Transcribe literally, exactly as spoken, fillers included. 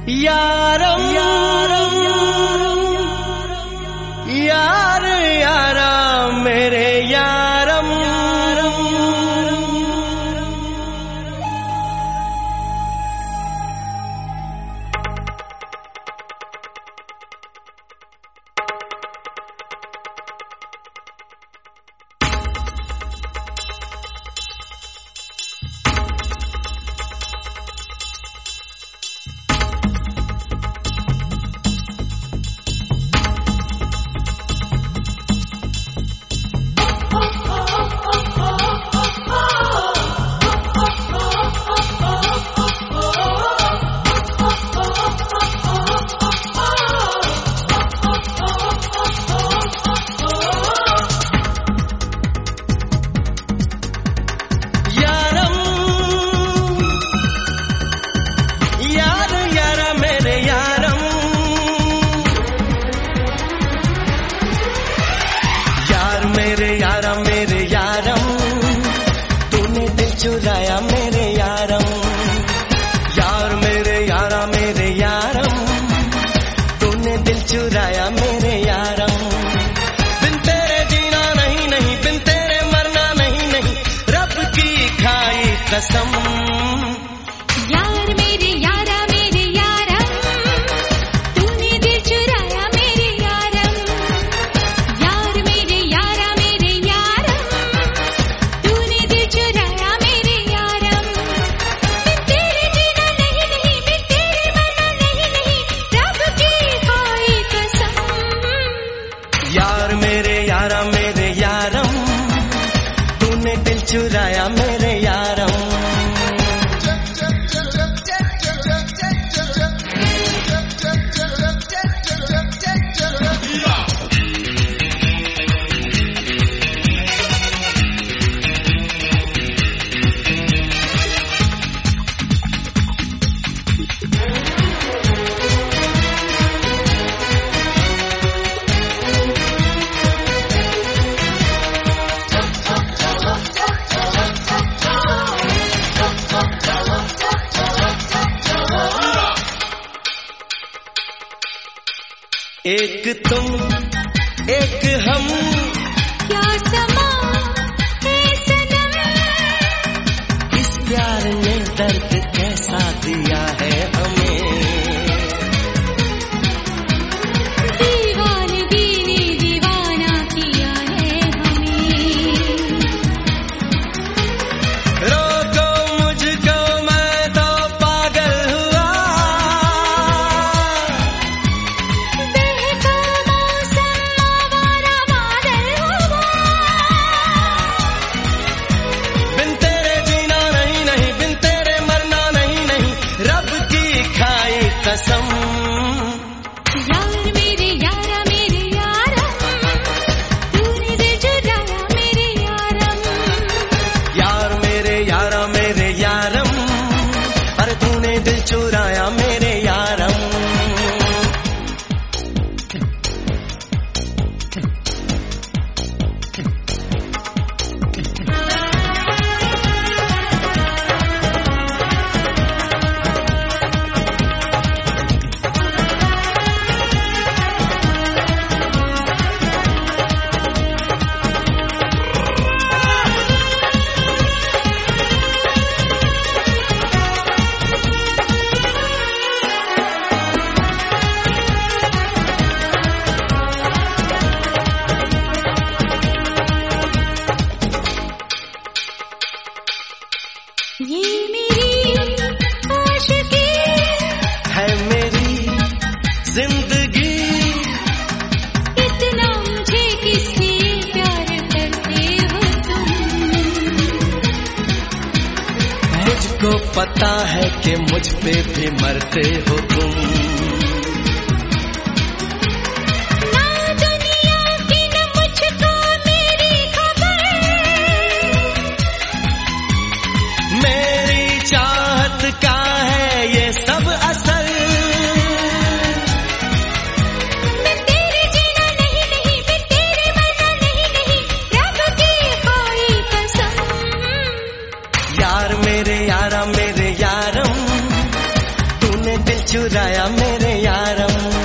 यारम यारम यार यारा मेरे यारम मेरे यारम तूने दिल चुराया मेरे यारम यार मेरे यारा मेरे यारम तूने दिल चुराया मेरे यारम बिन तेरे जीना नहीं नहीं बिन तेरे मरना नहीं नहीं रब की खाई कसम यार मेरे यारा मेरे यारम तूने दिल चुराया मेरे यारम एक तुम एक हम क्या समा है सनम इस प्यार ने दर्द कैसा दिया है हमें दीवानगी ने दीवाना किया है हमें रोको मुझको मैं तो पागल हुआ कसम यार मेरे यारा मेरे यारम तूने दिल चुराया मेरे यारम यार मेरे यारा मेरे यारम अरे तूने दिल चुराया मेरे यारम ये मेरी आशिकी है मेरी जिंदगी इतना मुझे किससे प्यार करते हो तुम मुझको पता है कि मुझ पे भी मरते हो तुम का है ये सब असल मैं तेरे जीना नहीं नहीं मैं तेरे मरना नहीं नहीं रब की खाई कसम यार मेरे यारा मेरे यारम तूने दिल चुराया मेरे यारम।